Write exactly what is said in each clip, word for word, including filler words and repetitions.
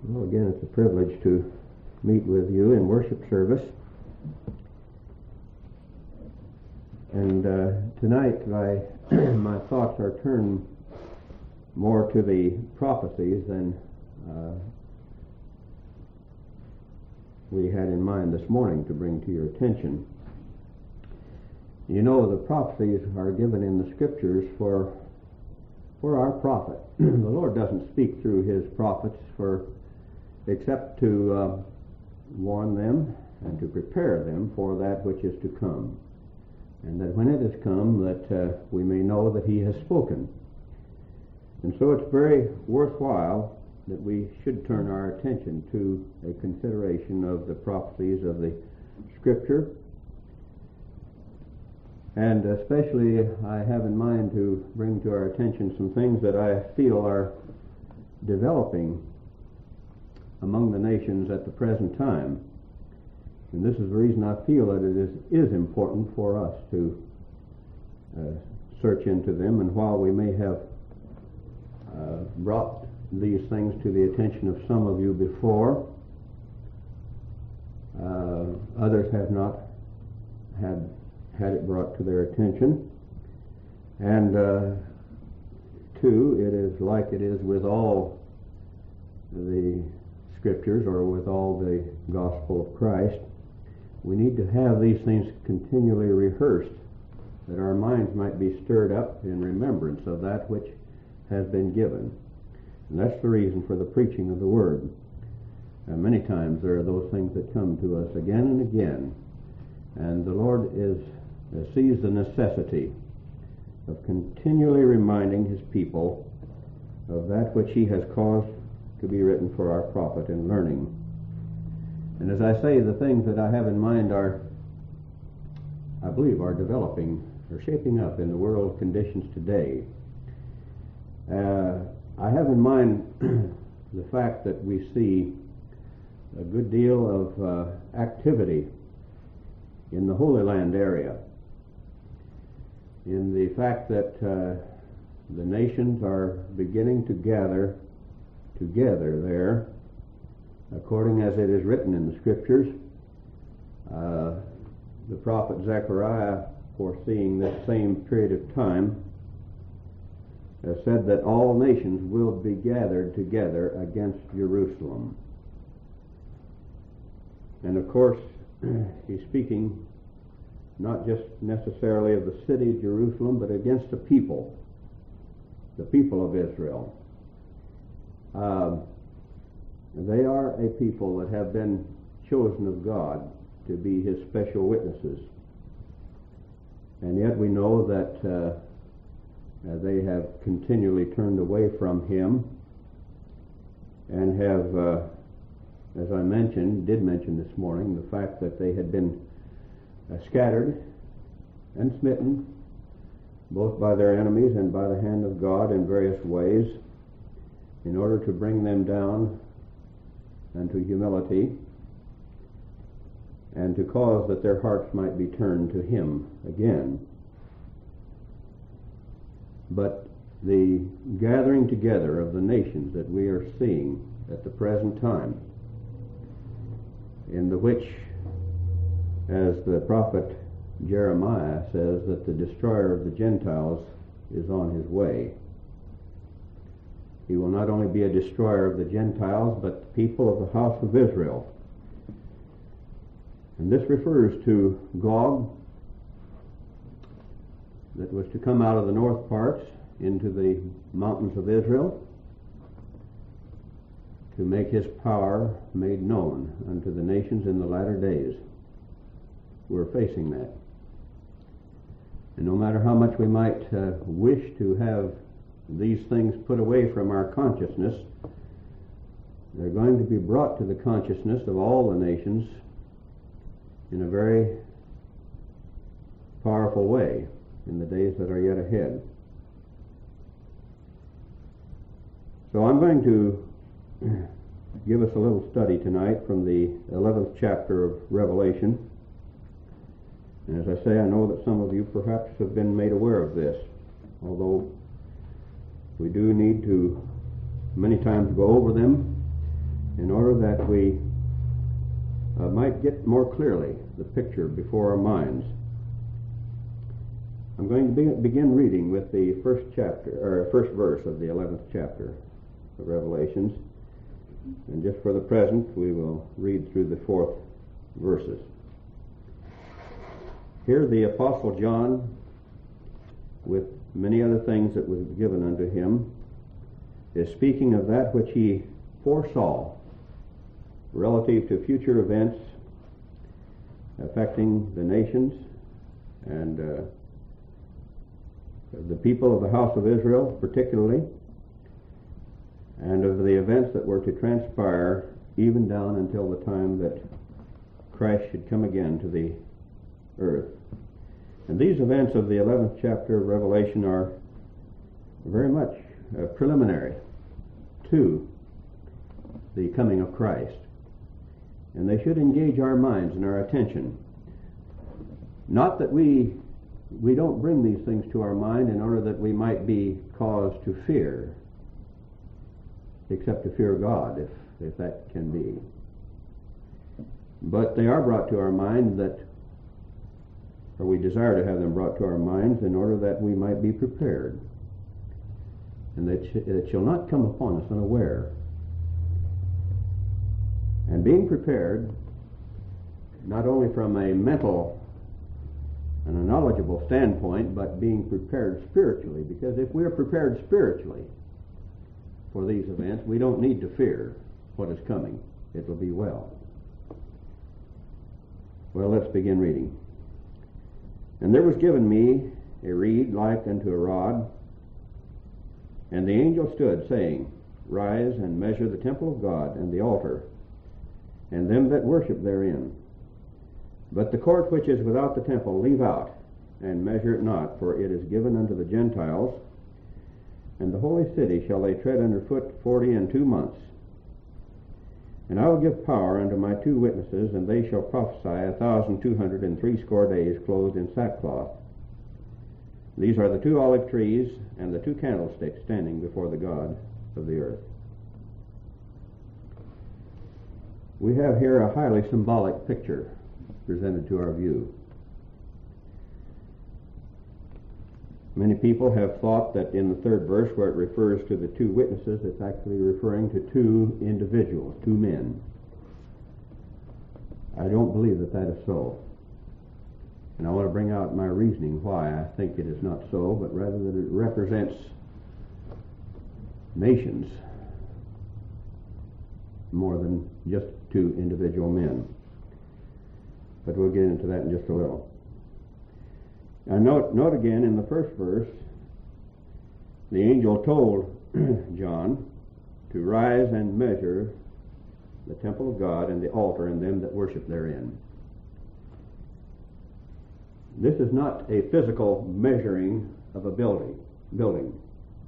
Well, again, it's a privilege to meet with you in worship service. And uh, tonight, my, my thoughts are turned more to the prophecies than uh, we had in mind this morning to bring to your attention. You know, the prophecies are given in the Scriptures for for our profit. The Lord doesn't speak through His prophets for except to uh, warn them and to prepare them for that which is to come, and that when it has come, that uh, we may know that He has spoken. And so it's very worthwhile that we should turn our attention to a consideration of the prophecies of the Scripture. And especially I have in mind to bring to our attention some things that I feel are developing among the nations at the present time. And this is the reason I feel that it is, is important for us to uh, search into them. And while we may have uh, brought these things to the attention of some of you before, uh, others have not had had it brought to their attention. And uh, two, it is like it is with all the Scriptures or with all the gospel of Christ. We need to have these things continually rehearsed, that our minds might be stirred up in remembrance of that which has been given. And that's the reason for the preaching of the Word. And many times there are those things that come to us again and again, and the Lord is uh, sees the necessity of continually reminding His people of that which He has caused to be written for our profit and learning. And as I say, the things that I have in mind are, I believe, are developing, are shaping up in the world conditions today. Uh, I have in mind the fact that we see a good deal of uh, activity in the Holy Land area, in the fact that uh, the nations are beginning to gather together there, according as it is written in the Scriptures. Uh, the prophet Zechariah, foreseeing this same period of time, uh, said that all nations will be gathered together against Jerusalem. And of course, he's speaking not just necessarily of the city of Jerusalem, but against the people, the people of Israel. Uh, they are a people that have been chosen of God to be His special witnesses. And yet we know that uh, uh, they have continually turned away from Him and have, uh, as I mentioned, did mention this morning, the fact that they had been uh, scattered and smitten both by their enemies and by the hand of God in various ways, in order to bring them down unto humility and to cause that their hearts might be turned to Him again. But the gathering together of the nations that we are seeing at the present time, in the which, as the prophet Jeremiah says, that the destroyer of the Gentiles is on his way. He will not only be a destroyer of the Gentiles, but the people of the house of Israel. And this refers to Gog, that was to come out of the north parts into the mountains of Israel to make his power made known unto the nations in the latter days. We're facing that. And no matter how much we might uh, wish to have these things put away from our consciousness, they're going to be brought to the consciousness of all the nations in a very powerful way in the days that are yet ahead. So I'm going to give us a little study tonight from the eleventh chapter of Revelation. And as I say, I know that some of you perhaps have been made aware of this, although we do need to many times go over them in order that we uh, might get more clearly the picture before our minds. I'm going to be, begin reading with the first chapter, or first verse of the eleventh chapter of Revelations. And just for the present, we will read through the fourth verses. Here the Apostle John, with many other things that was given unto him, is speaking of that which he foresaw relative to future events affecting the nations and uh, the people of the house of Israel particularly, and of the events that were to transpire even down until the time that Christ should come again to the earth. And these events of the eleventh chapter of Revelation are very much uh, preliminary to the coming of Christ. And they should engage our minds and our attention. Not that we we don't bring these things to our mind in order that we might be caused to fear, except to fear God, if, if that can be. But they are brought to our mind that, or we desire to have them brought to our minds in order that we might be prepared, and that it shall not come upon us unaware. And being prepared, not only from a mental and a knowledgeable standpoint, but being prepared spiritually, because if we're prepared spiritually for these events, we don't need to fear what is coming. It will be well. Well, let's begin reading. And there was given me a reed like unto a rod, and the angel stood, saying, Rise and measure the temple of God and the altar, and them that worship therein. But the court which is without the temple leave out, and measure it not, for it is given unto the Gentiles, and the holy city shall they tread under foot forty and two months. And I will give power unto my two witnesses, and they shall prophesy a thousand two hundred and threescore days, clothed in sackcloth. These are the two olive trees and the two candlesticks standing before the God of the earth. We have here a highly symbolic picture presented to our view. Many people have thought that in the third verse, where it refers to the two witnesses, it's actually referring to two individuals, two men. I don't believe that that is so. And I want to bring out my reasoning why I think it is not so, but rather that it represents nations more than just two individual men. But we'll get into that in just a little. Now note, note again in the first verse, the angel told John to rise and measure the temple of God and the altar and them that worship therein. This is not a physical measuring of a building, building,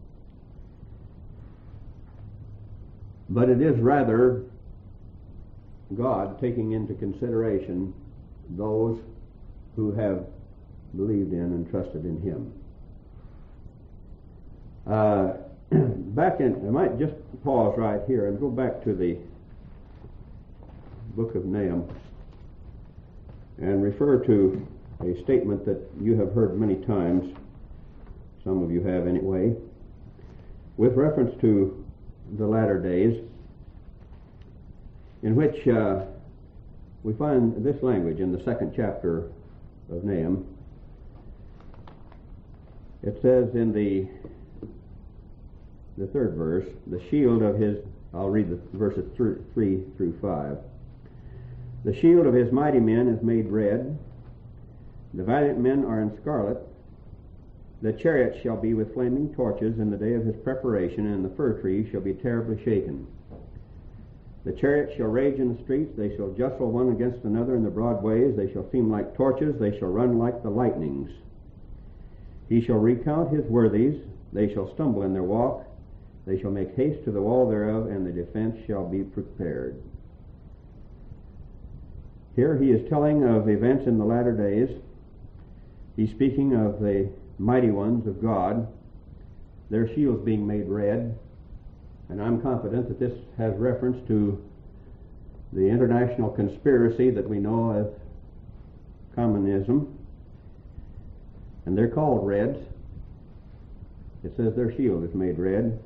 but it is rather God taking into consideration those who have believed in and trusted in Him. Uh, back in, I might just pause right here and go back to the book of Nahum and refer to a statement that you have heard many times, some of you have anyway, with reference to the latter days, in which uh, we find this language in the second chapter of Nahum. It says in the the third verse, the shield of his, I'll read the verses th- three through five. The shield of his mighty men is made red, the valiant men are in scarlet, the chariots shall be with flaming torches in the day of his preparation, and the fir trees shall be terribly shaken. The chariots shall rage in the streets, they shall jostle one against another in the broad ways, they shall seem like torches, they shall run like the lightnings. He shall recount his worthies, they shall stumble in their walk, they shall make haste to the wall thereof, and the defense shall be prepared. Here he is telling of events in the latter days. He's speaking of the mighty ones of God, their shields being made red, and I'm confident that this has reference to the international conspiracy that we know as communism, and they're called Reds. It says their shield is made red,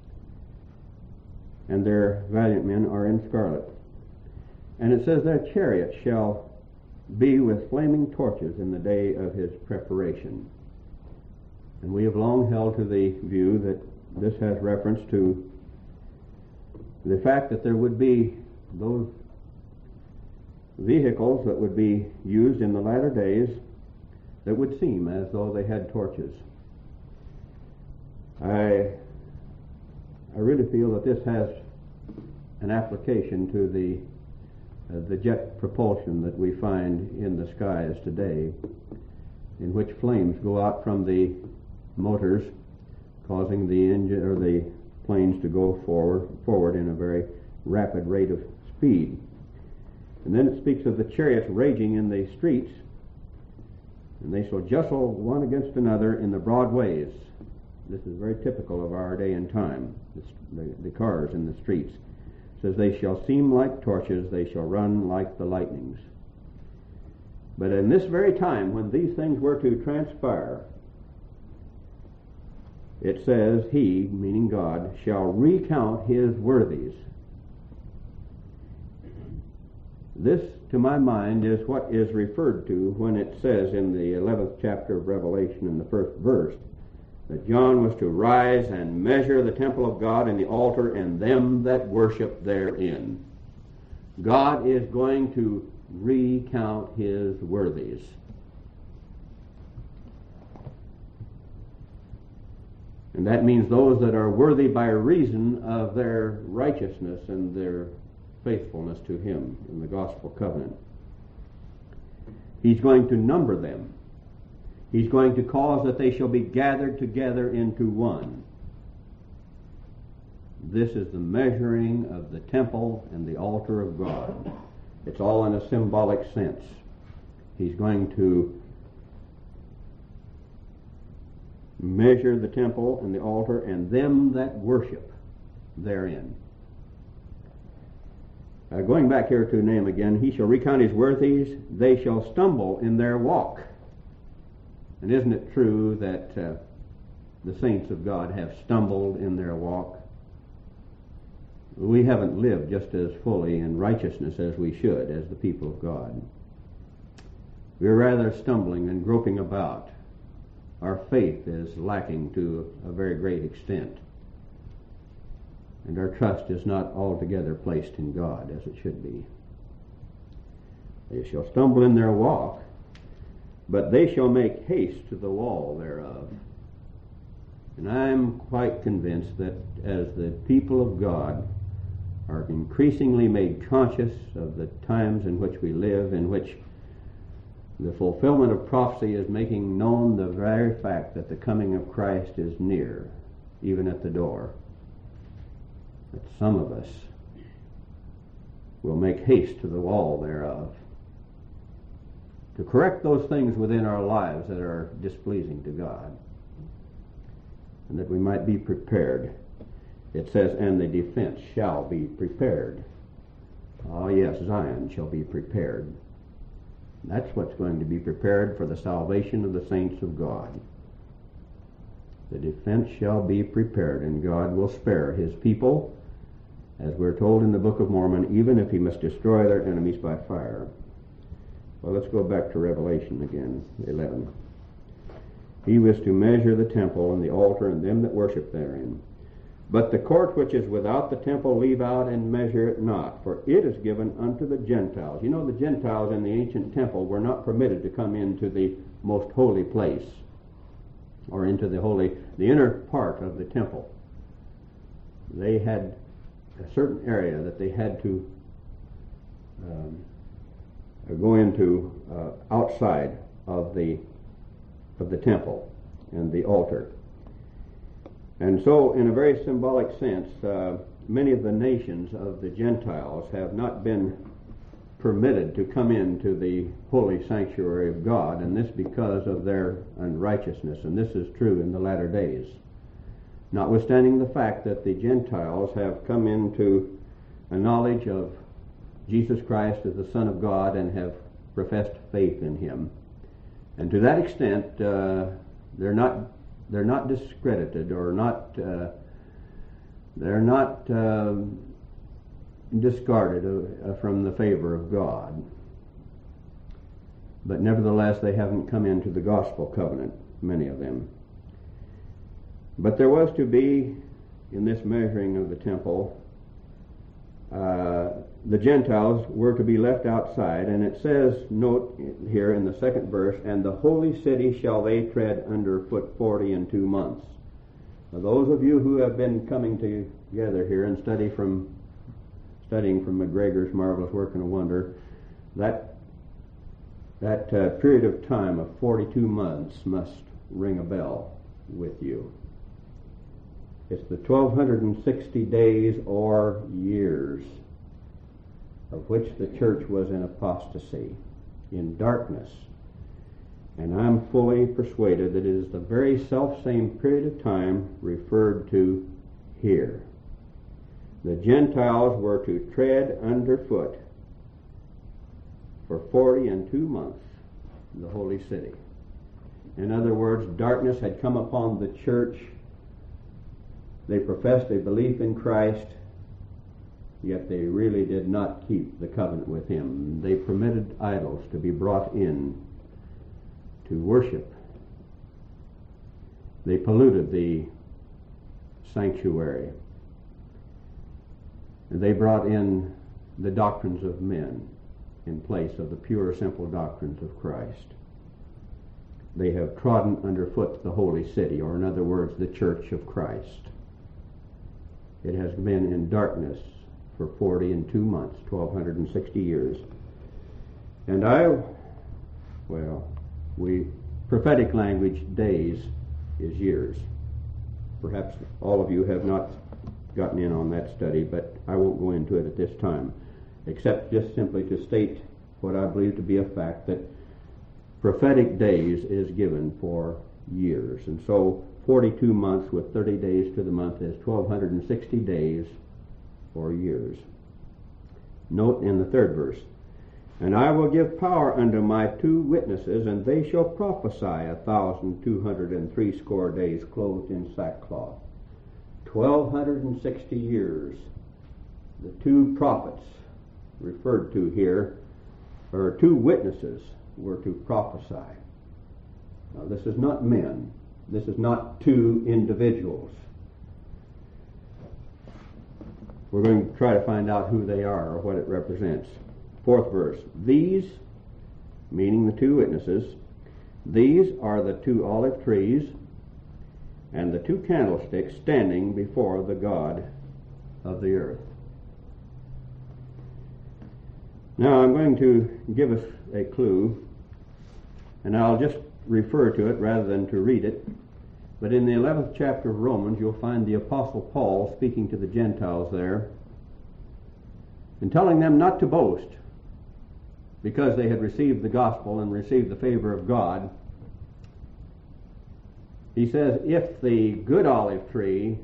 and their valiant men are in scarlet. And it says their chariots shall be with flaming torches in the day of his preparation. And we have long held to the view that this has reference to the fact that there would be those vehicles that would be used in the latter days that would seem as though they had torches. I, I really feel that this has an application to the uh, the jet propulsion that we find in the skies today, in which flames go out from the motors, causing the engine or the planes to go forward forward in a very rapid rate of speed. And then it speaks of the chariots raging in the streets, and they shall jostle one against another in the broad ways. This is very typical of our day and time, the, the, the cars in the streets. It says, they shall seem like torches, they shall run like the lightnings. But in this very time, when these things were to transpire, it says, he, meaning God, shall recount his worthies. This, to my mind, is what is referred to when it says in the eleventh chapter of Revelation in the first verse that John was to rise and measure the temple of God and the altar and them that worship therein. God is going to recount his worthies. And that means those that are worthy by reason of their righteousness and their faithfulness to him in the gospel covenant. He's going to number them. He's going to cause that they shall be gathered together into one. This is the measuring of the temple and the altar of God. It's all in a symbolic sense. He's going to measure the temple and the altar and them that worship therein. Uh, going back here to name again, he shall recount his worthies, they shall stumble in their walk. And isn't it true that uh, the saints of God have stumbled in their walk? We haven't lived just as fully in righteousness as we should as the people of God. We're rather stumbling and groping about. Our faith is lacking to a very great extent. And our trust is not altogether placed in God as it should be. They shall stumble in their walk, but they shall make haste to the wall thereof. And I'm quite convinced that as the people of God are increasingly made conscious of the times in which we live, in which the fulfillment of prophecy is making known the very fact that the coming of Christ is near, even at the door, that some of us will make haste to the wall thereof, to correct those things within our lives that are displeasing to God, and that we might be prepared. It says, and the defense shall be prepared. Ah, yes, Zion shall be prepared. That's what's going to be prepared for the salvation of the saints of God. The defense shall be prepared, and God will spare his people, as we're told in the Book of Mormon, even if he must destroy their enemies by fire. Well, let's go back to Revelation again, eleven. He was to measure the temple and the altar and them that worship therein. But the court which is without the temple leave out and measure it not, for it is given unto the Gentiles. You know, the Gentiles in the ancient temple were not permitted to come into the most holy place, or into the holy, the inner part of the temple. They had a certain area that they had to um, go into uh, outside of the of the temple and the altar. And so, in a very symbolic sense, uh, many of the nations of the Gentiles have not been permitted to come into the holy sanctuary of God, and this because of their unrighteousness, and this is true in the latter days. Notwithstanding the fact that the Gentiles have come into a knowledge of Jesus Christ as the Son of God and have professed faith in him. And to that extent, uh, they're not they're not discredited or not uh, they're not uh, discarded uh, from the favor of God. But nevertheless, they haven't come into the gospel covenant, many of them. But there was to be, in this measuring of the temple, uh, the Gentiles were to be left outside, and it says, note here in the second verse, and the holy city shall they tread under foot forty and two months. Now, those of you who have been coming together here and study from studying from McGregor's Marvelous Work and a Wonder, that that uh, period of time of forty-two months must ring a bell with you. It's the twelve sixty days or years of which the church was in apostasy, in darkness. And I'm fully persuaded that it is the very self-same period of time referred to here. The Gentiles were to tread underfoot for forty and two months in the holy city. In other words, darkness had come upon the church. They professed a belief in Christ, yet they really did not keep the covenant with him. They permitted idols to be brought in to worship. They polluted the sanctuary. They brought in the doctrines of men in place of the pure, simple doctrines of Christ. They have trodden underfoot the holy city, or in other words, the church of Christ. It has been in darkness for forty and two months, twelve sixty years. And I, well, we, prophetic language, days is years. Perhaps all of you have not gotten in on that study, but I won't go into it at this time, except just simply to state what I believe to be a fact, that prophetic days is given for years. And so forty-two months with thirty days to the month is twelve sixty days for years. Note in the third verse, and I will give power unto my two witnesses, and they shall prophesy a thousand two hundred and threescore days clothed in sackcloth. twelve sixty years. The two prophets referred to here, or two witnesses, were to prophesy. Now, this is not men. This is not two individuals. We're going to try to find out who they are or what it represents. Fourth verse. These, meaning the two witnesses, these are the two olive trees and the two candlesticks standing before the God of the earth. Now I'm going to give us a clue, and I'll just refer to it rather than to read it. But in the eleventh chapter of Romans, you'll find the Apostle Paul speaking to the Gentiles there and telling them not to boast because they had received the gospel and received the favor of God. He says, if the good olive tree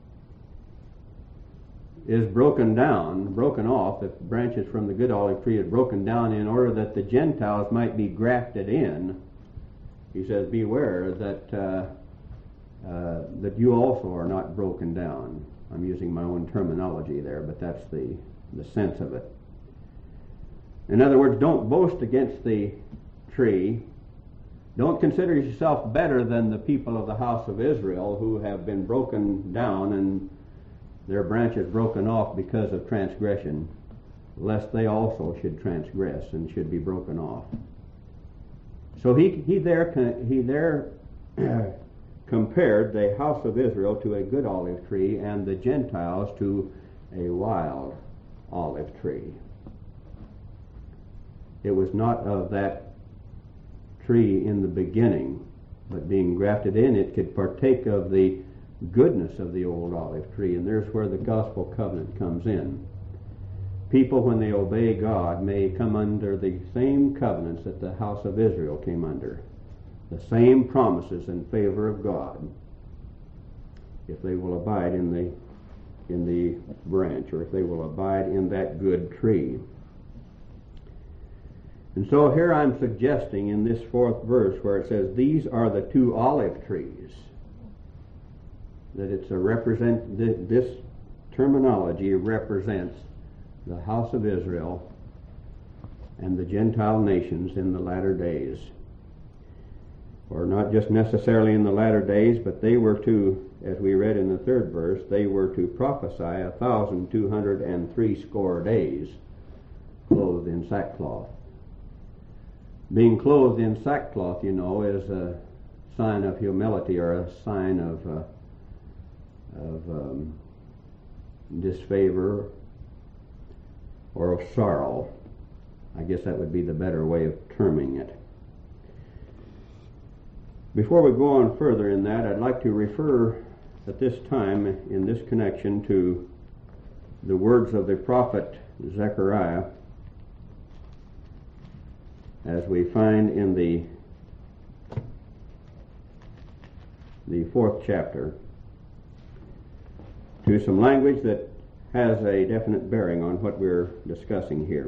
is broken down, broken off, if branches from the good olive tree is broken down in order that the Gentiles might be grafted in, he says, beware that uh, uh, that you also are not broken down. I'm using my own terminology there, but that's the, the sense of it. In other words, don't boast against the tree. Don't consider yourself better than the people of the house of Israel who have been broken down and their branches broken off because of transgression, lest they also should transgress and should be broken off. So he he there he there compared the house of Israel to a good olive tree and the Gentiles to a wild olive tree. It was not of that tree in the beginning, but being grafted in, it could partake of the goodness of the old olive tree, and there's where the gospel covenant comes in. People, when they obey God, may come under the same covenants that the house of Israel came under, the same promises in favor of God, if they will abide in the in the branch, or if they will abide in that good tree. And so here I'm suggesting in this fourth verse where it says, these are the two olive trees, that it's a represent, this terminology represents the house of Israel and the Gentile nations in the latter days. Or not just necessarily in the latter days, but they were to, as we read in the third verse, they were to prophesy a thousand two hundred and three score days clothed in sackcloth. Being clothed in sackcloth, you know, is a sign of humility or a sign of uh, of um, disfavor or of sorrow. I guess that would be the better way of terming it. Before we go on further in that, I'd like to refer at this time in this connection to the words of the prophet Zechariah, as we find in the the fourth chapter, to some language that has a definite bearing on what we're discussing here.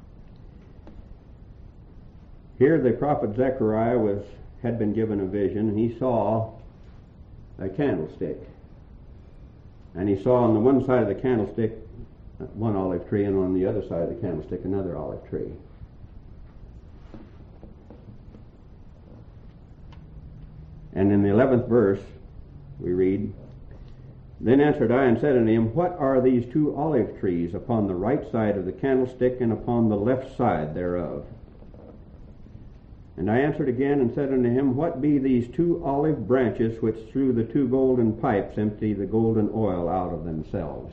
Here the prophet Zechariah was had been given a vision, and he saw a candlestick. And he saw on the one side of the candlestick one olive tree, and on the other side of the candlestick another olive tree. And in the eleventh verse we read, Then answered I and said unto him, What are these two olive trees upon the right side of the candlestick and upon the left side thereof? And I answered again and said unto him, What be these two olive branches which through the two golden pipes empty the golden oil out of themselves?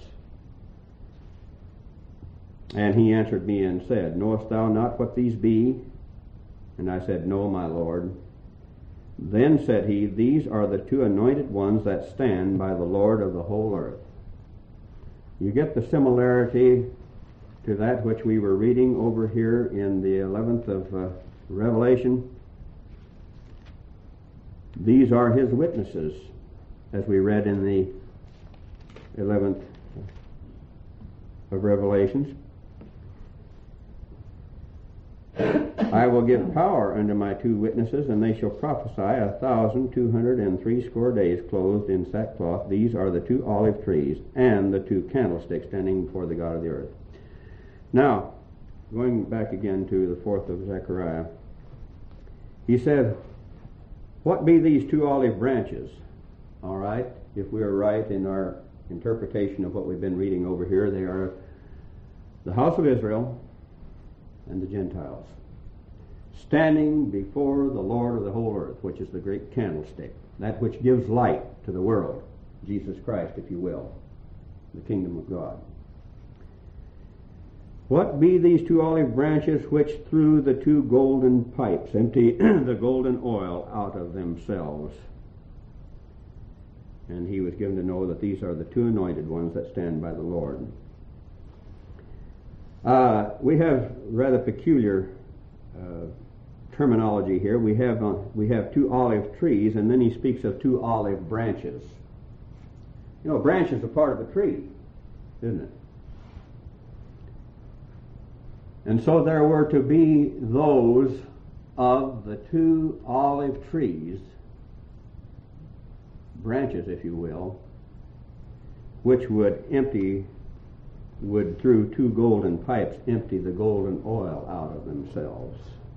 And he answered me and said, Knowest thou not what these be? And I said, No, my Lord. Then said he, These are the two anointed ones that stand by the Lord of the whole earth. You get the similarity to that which we were reading over here in the eleventh of uh, Revelation. These are his witnesses, as we read in the eleventh of Revelations. I will give power unto my two witnesses, and they shall prophesy a thousand two hundred and three score days clothed in sackcloth. These are the two olive trees and the two candlesticks standing before the God of the earth. Now, going back again to the fourth of Zechariah, he said, What be these two olive branches? All right, if we are right in our interpretation of what we've been reading over here, they are the house of Israel and the Gentiles, standing before the Lord of the whole earth, which is the great candlestick, that which gives light to the world, Jesus Christ, if you will, the kingdom of God. What be these two olive branches which through the two golden pipes empty the golden oil out of themselves? And he was given to know that these are the two anointed ones that stand by the Lord. Uh, we have rather peculiar uh, terminology here. We have uh, we have two olive trees, and then he speaks of two olive branches. You know, a branch is a part of a tree, isn't it? And so there were to be those of the two olive trees, branches, if you will, which would empty would through two golden pipes empty the golden oil out of themselves.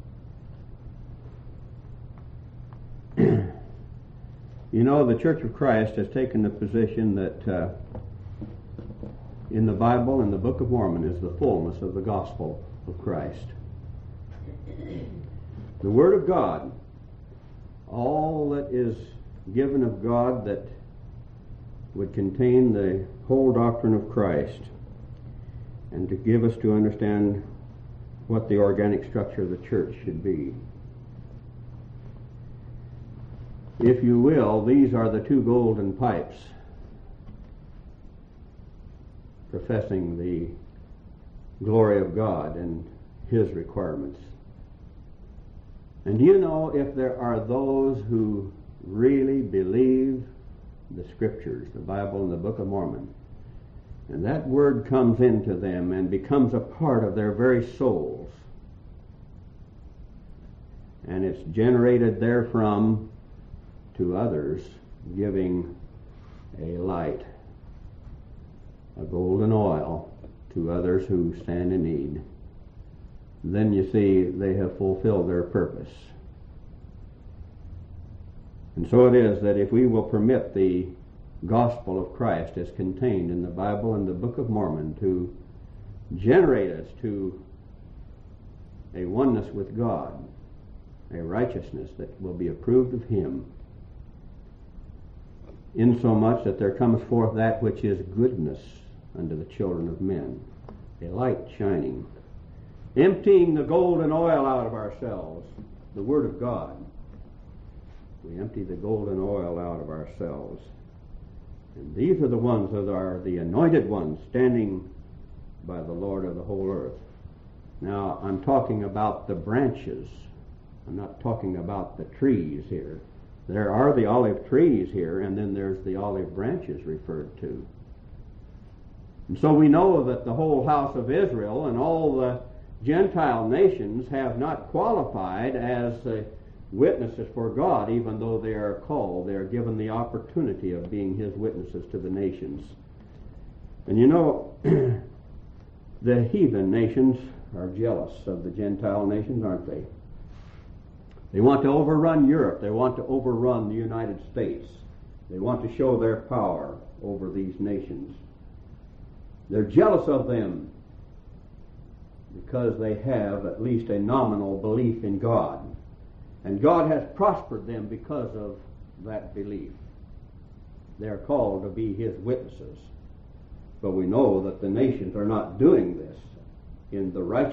You know, the Church of Christ has taken the position that uh, in the Bible and the Book of Mormon is the fullness of the gospel of Christ. The Word of God, all that is given of God that would contain the whole doctrine of Christ, and to give us to understand what the organic structure of the church should be. If you will, these are the two golden pipes professing the glory of God and His requirements. And do you know, if there are those who really believe the Scriptures, the Bible and the Book of Mormon, and that word comes into them and becomes a part of their very souls, and it's generated therefrom to others, giving a light, a golden oil to others who stand in need. Then you see they have fulfilled their purpose. And so it is that if we will permit the gospel of Christ as contained in the Bible and the Book of Mormon to generate us to a oneness with God, a righteousness that will be approved of Him, insomuch that there comes forth that which is goodness unto the children of men, a light shining, emptying the golden oil out of ourselves, the Word of God. We empty the golden oil out of ourselves. And these are the ones that are the anointed ones standing by the Lord of the whole earth. Now, I'm talking about the branches. I'm not talking about the trees here. There are the olive trees here, and then there's the olive branches referred to. And so we know that the whole house of Israel and all the Gentile nations have not qualified as uh, witnesses for God, even though they are called. They are given the opportunity of being His witnesses to the nations. And you know, the heathen nations are jealous of the Gentile nations, aren't they? They want to overrun Europe. They want to overrun the United States. They want to show their power over these nations. They're jealous of them because they have at least a nominal belief in God. And God has prospered them because of that belief. They're called to be His witnesses. But we know that the nations are not doing this in the righteous.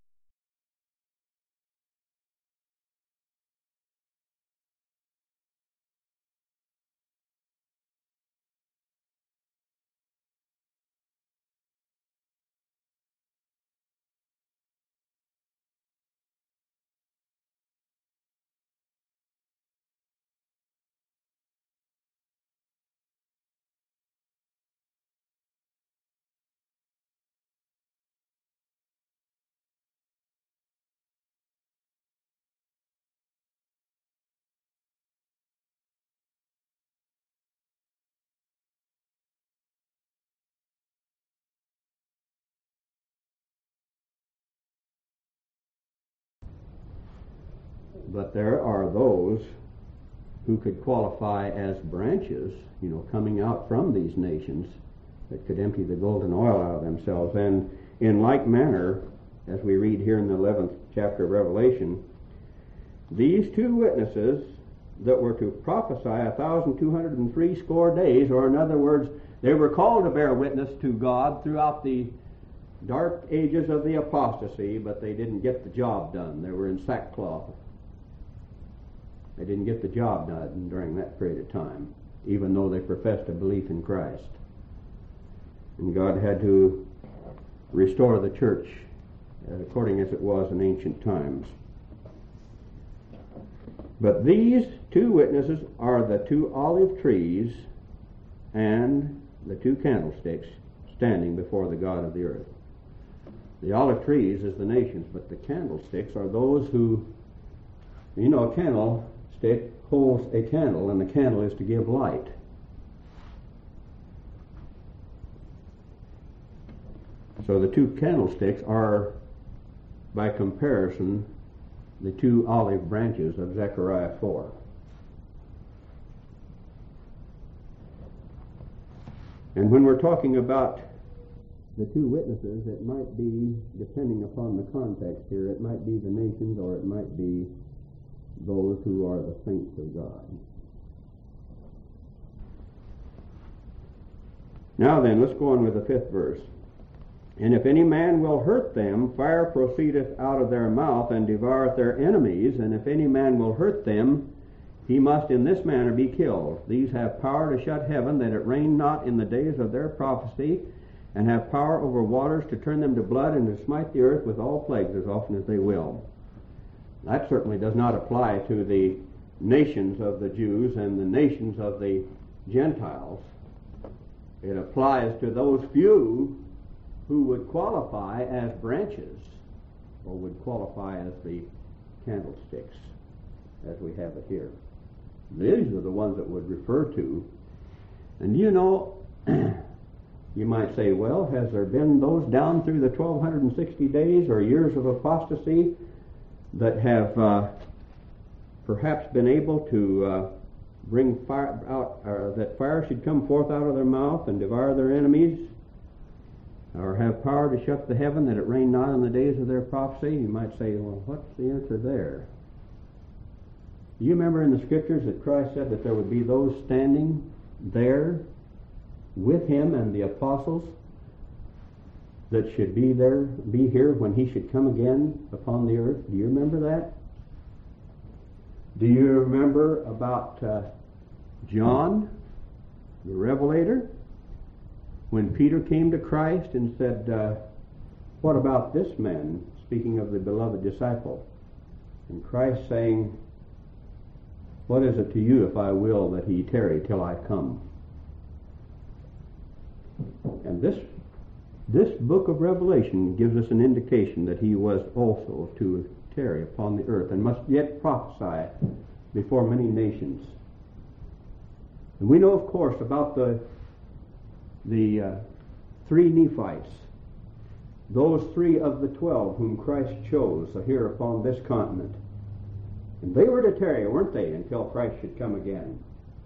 But there are those who could qualify as branches, you know, coming out from these nations that could empty the golden oil out of themselves. And in like manner, as we read here in the eleventh chapter of Revelation, these two witnesses that were to prophesy a thousand two hundred and three score days, or in other words, they were called to bear witness to God throughout the dark ages of the apostasy, but they didn't get the job done. They were in sackcloth. They didn't get the job done during that period of time, even though they professed a belief in Christ. And God had to restore the church according as it was in ancient times. But these two witnesses are the two olive trees and the two candlesticks standing before the God of the earth. The olive trees is the nations, but the candlesticks are those who, you know, a candlestick holds a candle, and the candle is to give light. So the two candlesticks are, by comparison, the two olive branches of Zechariah four. And when we're talking about the two witnesses, it might be, depending upon the context here, it might be the nations or it might be those who are the saints of God. Now then, let's go on with the fifth verse. And if any man will hurt them, fire proceedeth out of their mouth and devoureth their enemies. And if any man will hurt them, he must in this manner be killed. These have power to shut heaven, that it rain not in the days of their prophecy, and have power over waters to turn them to blood, and to smite the earth with all plagues as often as they will. That certainly does not apply to the nations of the Jews and the nations of the Gentiles. It applies to those few who would qualify as branches, or would qualify as the candlesticks. as we have it here. These are the ones that would refer to. And you know, you might say, well, has there been those down through the twelve sixty days or years of apostasy that have uh, perhaps been able to uh, bring fire out, or that fire should come forth out of their mouth and devour their enemies, or have power to shut the heaven that it rain not in the days of their prophecy? You might say, well, what's the answer there? You remember in the scriptures that Christ said that there would be those standing there with him and the apostles that should be there, be here when he should come again upon the earth. Do you remember that? Do you remember about uh, John, the Revelator, when Peter came to Christ and said, uh, what about this man, speaking of the beloved disciple? And Christ saying, what is it to you if I will that he tarry till I come? And this this book of Revelation gives us an indication that he was also to tarry upon the earth and must yet prophesy before many nations. And we know, of course, about the the uh, three Nephites, those three of the twelve whom Christ chose here upon this continent. And they were to tarry, weren't they, until Christ should come again.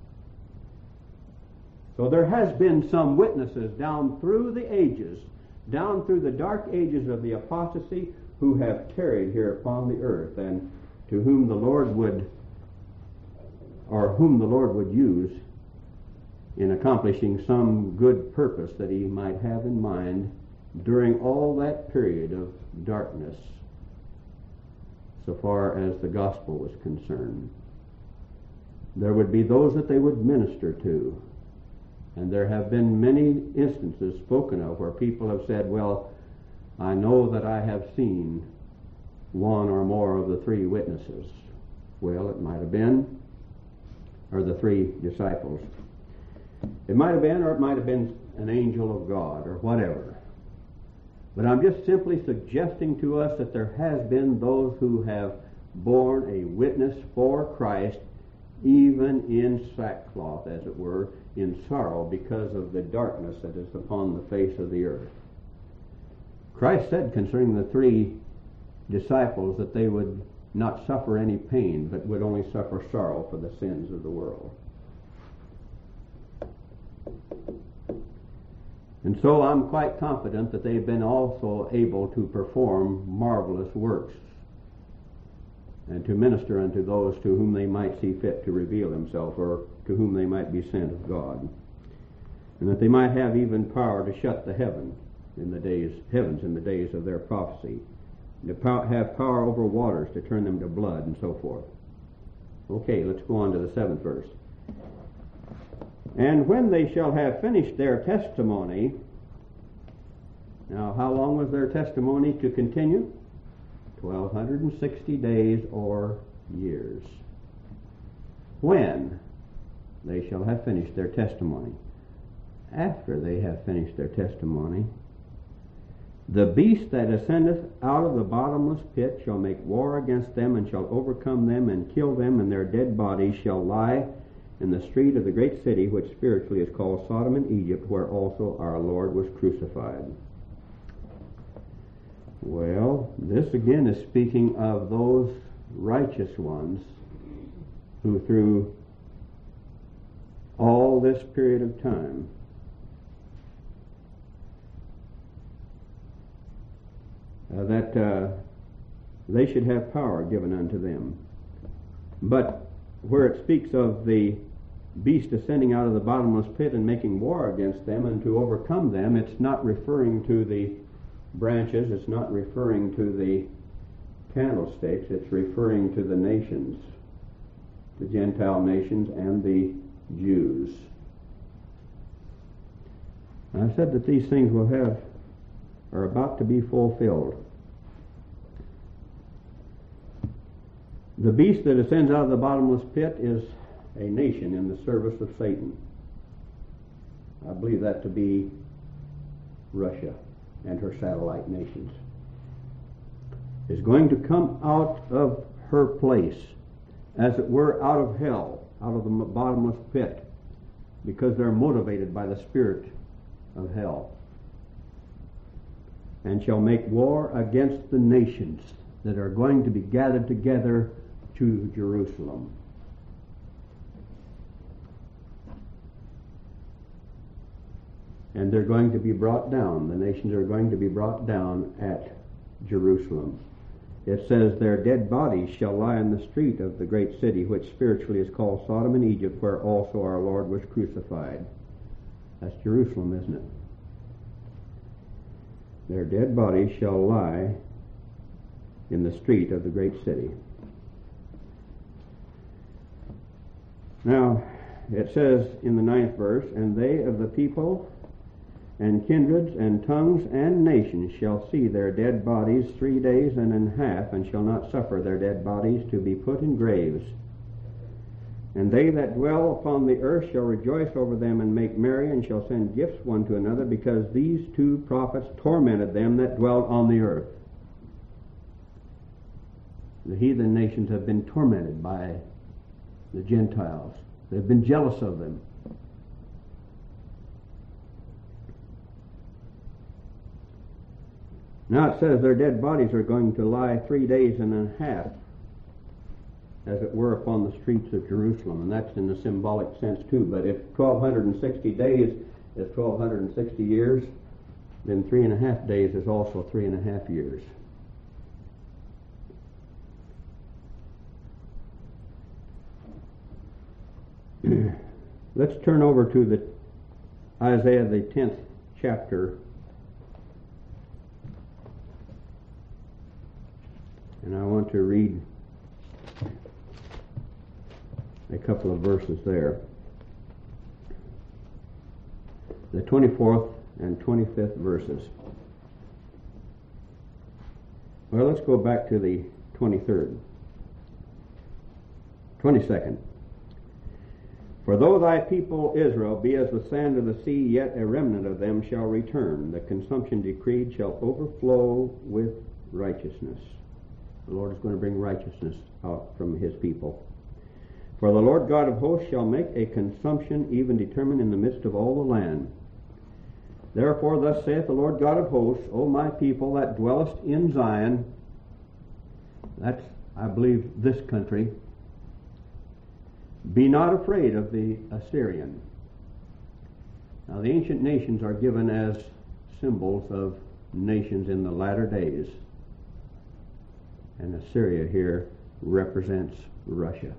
So there has been some witnesses down through the ages, down through the dark ages of the apostasy, who have tarried here upon the earth, and to whom the Lord would, or whom the Lord would use in accomplishing some good purpose that he might have in mind during all that period of darkness, so far as the gospel was concerned. There would be those that they would minister to. And there have been many instances spoken of where people have said, well, I know that I have seen one or more of the three witnesses. Well, it might have been, or the three disciples. It might have been, or it might have been an angel of God, or whatever. But I'm just simply suggesting to us that there has been those who have borne a witness for Christ, even in sackcloth, as it were, in sorrow because of the darkness that is upon the face of the earth. Christ said concerning the three disciples that they would not suffer any pain, but would only suffer sorrow for the sins of the world. And so I'm quite confident that they've been also able to perform marvelous works and to minister unto those to whom they might see fit to reveal himself, or to whom they might be sent of God. And that they might have even power to shut the heaven in the days, heavens in the days of their prophecy, to pow- have power over waters to turn them to blood, and so forth. Okay, let's go on to the seventh verse. And when they shall have finished their testimony, now how long was their testimony to continue? twelve sixty days or years. When they shall have finished their testimony. After they have finished their testimony, the beast that ascendeth out of the bottomless pit shall make war against them, and shall overcome them, and kill them, and their dead bodies shall lie in the street of the great city, which spiritually is called Sodom and Egypt, where also our Lord was crucified. Well, this again is speaking of those righteous ones who through all this period of time uh, that uh, they should have power given unto them. But where it speaks of the beast ascending out of the bottomless pit and making war against them and to overcome them, it's not referring to the branches, it's not referring to the candlesticks, it's referring to the nations, the Gentile nations and the Jews. And I said that these things will have, are about to be fulfilled. The beast that ascends out of the bottomless pit is a nation in the service of Satan. I believe that to be Russia and her satellite nations, is going to come out of her place as it were, out of hell, out of the bottomless pit, because they're motivated by the spirit of hell. And shall make war against the nations that are going to be gathered together to Jerusalem. And they're going to be brought down. The nations are going to be brought down at Jerusalem. It says, their dead bodies shall lie in the street of the great city, which spiritually is called Sodom and Egypt, where also our Lord was crucified. That's Jerusalem, isn't it? Their dead bodies shall lie in the street of the great city. Now, it says in the ninth verse, and they of the people and kindreds and tongues and nations shall see their dead bodies three days and an half, and shall not suffer their dead bodies to be put in graves. And they that dwell upon the earth shall rejoice over them and make merry, and shall send gifts one to another, because these two prophets tormented them that dwelt on the earth. The heathen nations have been tormented by the Gentiles. They've been jealous of them. Now it says their dead bodies are going to lie three days and a half, as it were, upon the streets of Jerusalem. And that's in the symbolic sense too. But if twelve sixty days is twelve sixty years, then three and a half days is also three and a half years. Let's turn over to the Isaiah, the tenth chapter. And I want to read a couple of verses there. The twenty-fourth and twenty-fifth verses. Well, let's go back to the twenty-third. twenty-second. For though thy people Israel be as the sand of the sea, yet a remnant of them shall return. The consumption decreed shall overflow with righteousness. The Lord is going to bring righteousness out from his people. For the Lord God of hosts shall make a consumption even determined in the midst of all the land. Therefore thus saith the Lord God of hosts, O my people that dwellest in Zion, that's, I believe, this country, be not afraid of the Assyrian. Now the ancient nations are given as symbols of nations in the latter days. And Assyria here represents Russia.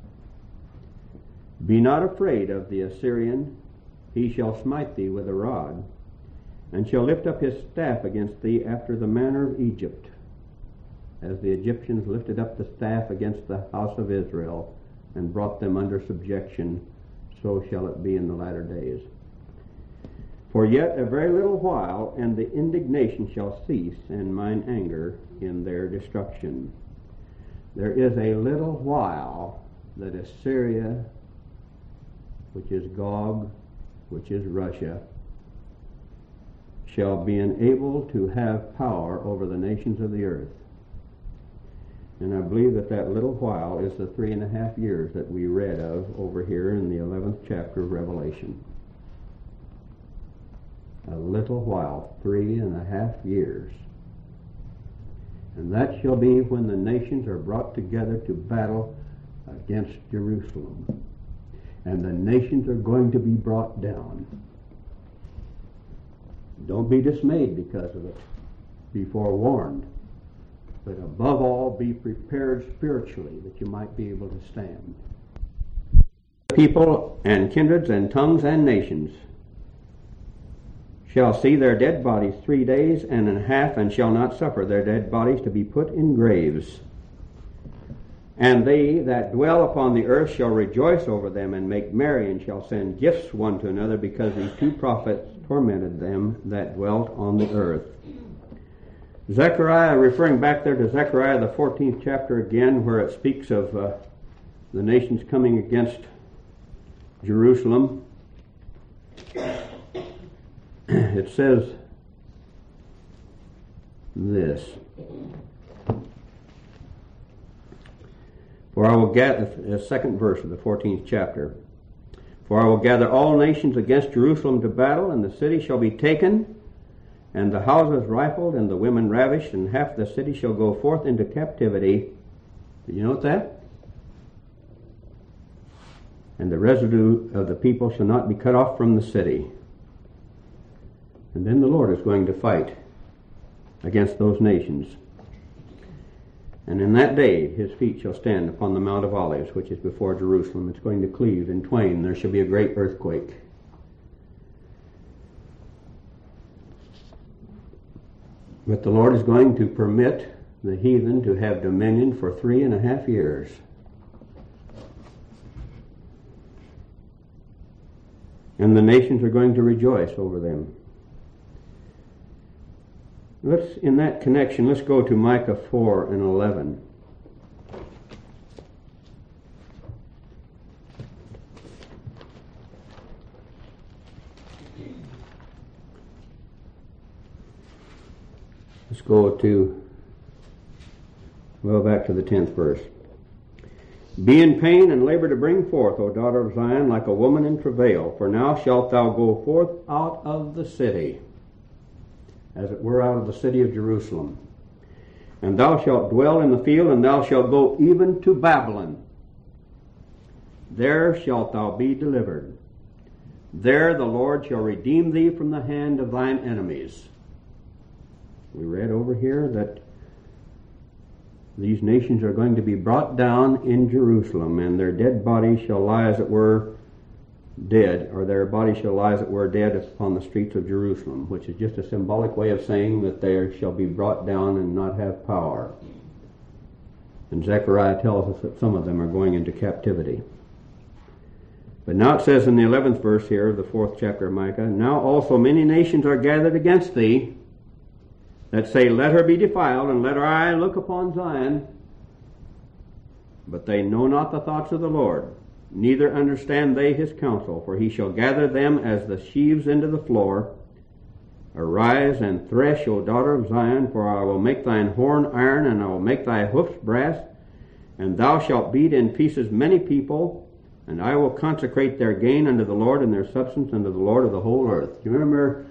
Be not afraid of the Assyrian, he shall smite thee with a rod, and shall lift up his staff against thee after the manner of Egypt. As the Egyptians lifted up the staff against the house of Israel, and brought them under subjection, so shall it be in the latter days. For yet a very little while, and the indignation shall cease, and mine anger in their destruction. There is a little while that Assyria, which is Gog, which is Russia, shall be enabled to have power over the nations of the earth. And I believe that that little while is the three and a half years that we read of over here in the eleventh chapter of Revelation. A little while, three and a half years. And that shall be when the nations are brought together to battle against Jerusalem. And the nations are going to be brought down. Don't be dismayed because of it. Be forewarned. But above all, be prepared spiritually that you might be able to stand. People and kindreds and tongues and nations shall see their dead bodies three days and a half, and shall not suffer their dead bodies to be put in graves. And they that dwell upon the earth shall rejoice over them, and make merry, and shall send gifts one to another, because these two prophets tormented them that dwelt on the earth. Zechariah, referring back there to Zechariah, the fourteenth chapter again, where it speaks of uh, the nations coming against Jerusalem. It says this: For For I will gather, the second verse of the fourteenth chapter, for I will gather all nations against Jerusalem to battle, and the city shall be taken, and the houses rifled, and the women ravished, and half the city shall go forth into captivity. Did you note that? And the residue of the people shall not be cut off from the city. And then the Lord is going to fight against those nations. And in that day his feet shall stand upon the Mount of Olives, which is before Jerusalem. It's going to cleave in twain. There shall be a great earthquake. But the Lord is going to permit the heathen to have dominion for three and a half years. And the nations are going to rejoice over them. Let's, in that connection, let's go to Micah four and eleven. Let's go to, well, back to the tenth verse. Be in pain and labor to bring forth, O daughter of Zion, like a woman in travail, for now shalt thou go forth out of the city, as it were out of the city of Jerusalem. And thou shalt dwell in the field, and thou shalt go even to Babylon. There shalt thou be delivered. There the Lord shall redeem thee from the hand of thine enemies. We read over here that these nations are going to be brought down in Jerusalem, and their dead bodies shall lie as it were dead, or their bodies shall lie as it were dead upon the streets of Jerusalem, which is just a symbolic way of saying that they shall be brought down and not have power. And Zechariah tells us that some of them are going into captivity. But now it says in the eleventh verse here of the fourth chapter of Micah, now also many nations are gathered against thee, that say, let her be defiled, and let our eye look upon Zion. But they know not the thoughts of the Lord, neither understand they his counsel, for he shall gather them as the sheaves into the floor. Arise and thresh, O daughter of Zion, for I will make thine horn iron, and I will make thy hoofs brass, and thou shalt beat in pieces many people, and I will consecrate their gain unto the Lord, and their substance unto the Lord of the whole earth. Do you remember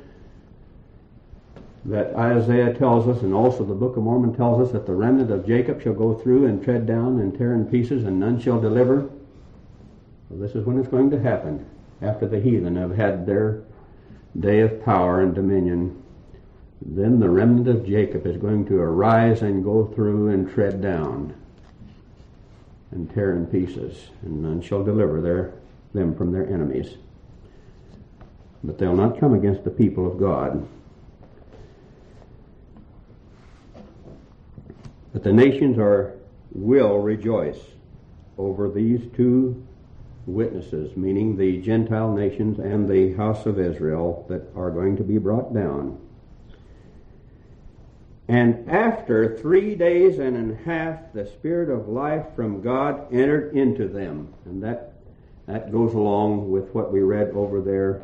that Isaiah tells us, and also the Book of Mormon tells us, that the remnant of Jacob shall go through and tread down and tear in pieces, and none shall deliver? Well, this is when it's going to happen, after the heathen have had their day of power and dominion. Then the remnant of Jacob is going to arise and go through and tread down and tear in pieces, and none shall deliver their, them from their enemies. But they'll not come against the people of God. But the nations are will rejoice over these two witnesses, meaning the Gentile nations and the house of Israel, that are going to be brought down. And after three days and a half, the Spirit of life from God entered into them. And that, that goes along with what we read over there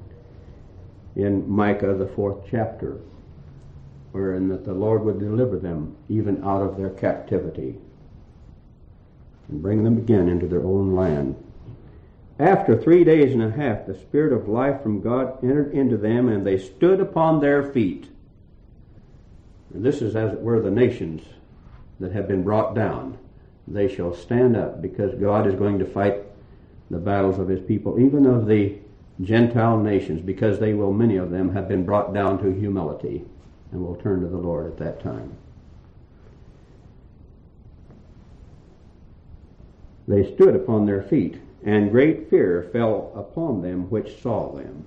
in Micah, the fourth chapter, wherein that the Lord would deliver them even out of their captivity and bring them again into their own land. After three days and a half, the Spirit of life from God entered into them, and they stood upon their feet. And this is, as it were, the nations that have been brought down. They shall stand up, because God is going to fight the battles of his people, even of the Gentile nations, because they will, many of them, have been brought down to humility and will turn to the Lord at that time. They stood upon their feet, and great fear fell upon them which saw them.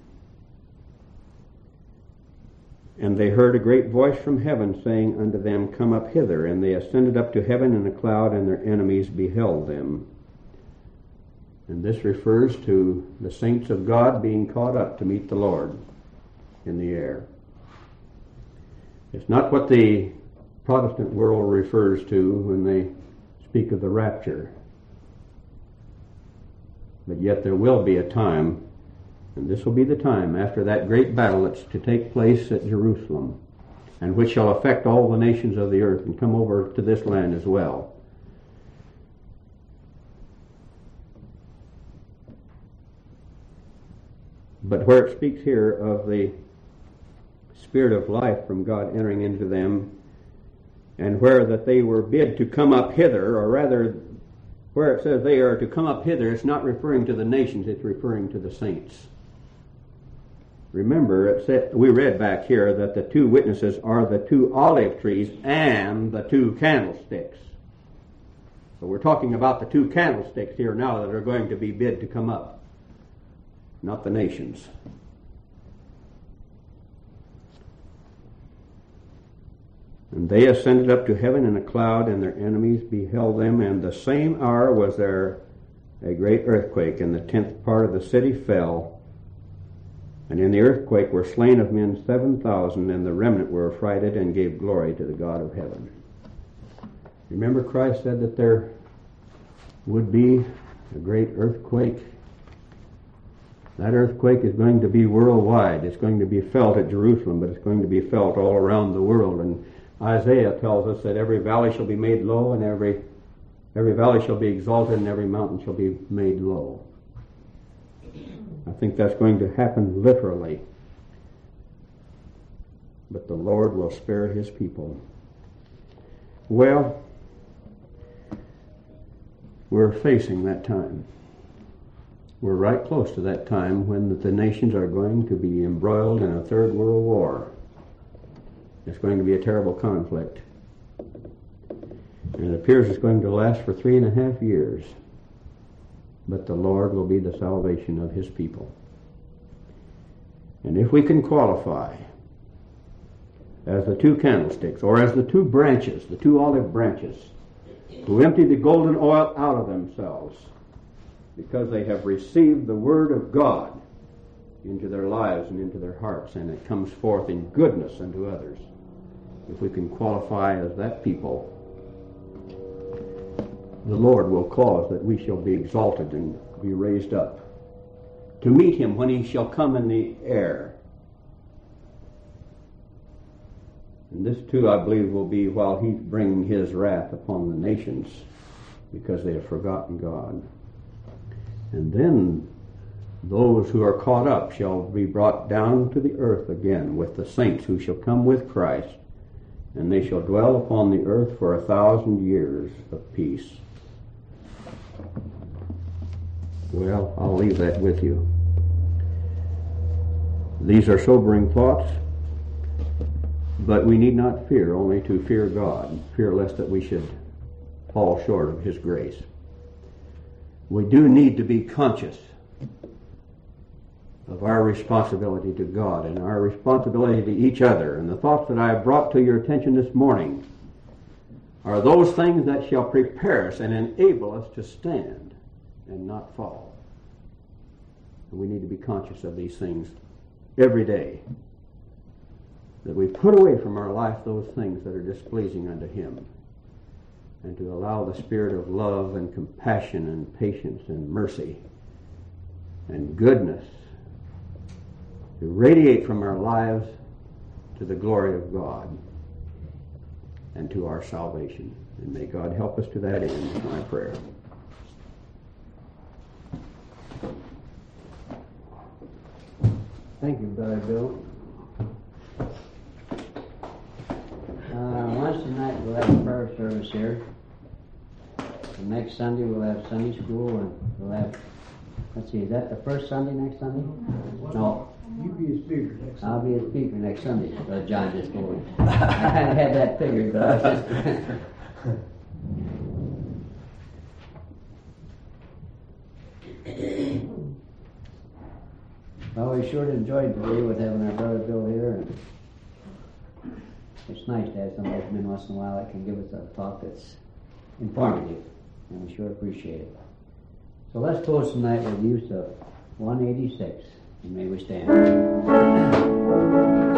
And they heard a great voice from heaven saying unto them, Come up hither. And they ascended up to heaven in a cloud, and their enemies beheld them. And this refers to the saints of God being caught up to meet the Lord in the air. It's not what the Protestant world refers to when they speak of the rapture. But yet there will be a time, and this will be the time after that great battle that's to take place at Jerusalem, and which shall affect all the nations of the earth and come over to this land as well. But where it speaks here of the Spirit of life from God entering into them, and where that they were bid to come up hither, or rather where it says they are to come up hither, it's not referring to the nations, it's referring to the saints. Remember, it said, we read back here that the two witnesses are the two olive trees and the two candlesticks. So we're talking about the two candlesticks here now that are going to be bid to come up, not the nations. And they ascended up to heaven in a cloud, and their enemies beheld them, and the same hour was there a great earthquake, and the tenth part of the city fell. And in the earthquake were slain of men seven thousand, and the remnant were affrighted and gave glory to the God of heaven. Remember, Christ said that there would be a great earthquake. That earthquake is going to be worldwide. It's going to be felt at Jerusalem, but it's going to be felt all around the world. And Isaiah tells us that every valley shall be made low, and every every valley shall be exalted, and every mountain shall be made low. I think that's going to happen literally. But the Lord will spare his people. Well, we're facing that time. We're right close to that time when the nations are going to be embroiled in a third world war. It's going to be a terrible conflict. And it appears it's going to last for three and a half years. But the Lord will be the salvation of his people. And if we can qualify as the two candlesticks, or as the two branches, the two olive branches, who empty the golden oil out of themselves, because they have received the word of God into their lives and into their hearts, and it comes forth in goodness unto others. If we can qualify as that people, the Lord will cause that we shall be exalted and be raised up to meet him when he shall come in the air. And this too, I believe, will be while he's bringing his wrath upon the nations, because they have forgotten God. And then those who are caught up shall be brought down to the earth again with the saints who shall come with Christ, and they shall dwell upon the earth for a thousand years of peace. Well, I'll leave that with you. These are sobering thoughts, but we need not fear, only to fear God, fear lest that we should fall short of his grace. We do need to be conscious of our responsibility to God and our responsibility to each other. And the thoughts that I have brought to your attention this morning are those things that shall prepare us and enable us to stand and not fall. And we need to be conscious of these things every day, that we put away from our life those things that are displeasing unto him, and to allow the spirit of love and compassion and patience and mercy and goodness to radiate from our lives to the glory of God and to our salvation. And may God help us to that end, is my prayer. Thank you, Brother Bill. Uh, Wednesday night we'll have a prayer service here. And next Sunday we'll have Sunday school, and we'll have, let's see, is that the first Sunday next Sunday? No. You be a speaker next Sunday. I'll be a speaker next Sunday. Uh, John just told me. I kind of had that figured, but I was just... Well, we sure enjoyed today with having our brother Bill here, and it's nice to have somebody come in once in a while that can give us a talk that's informative, and we sure appreciate it. So let's close tonight with use of one eighty-six, and may we stand.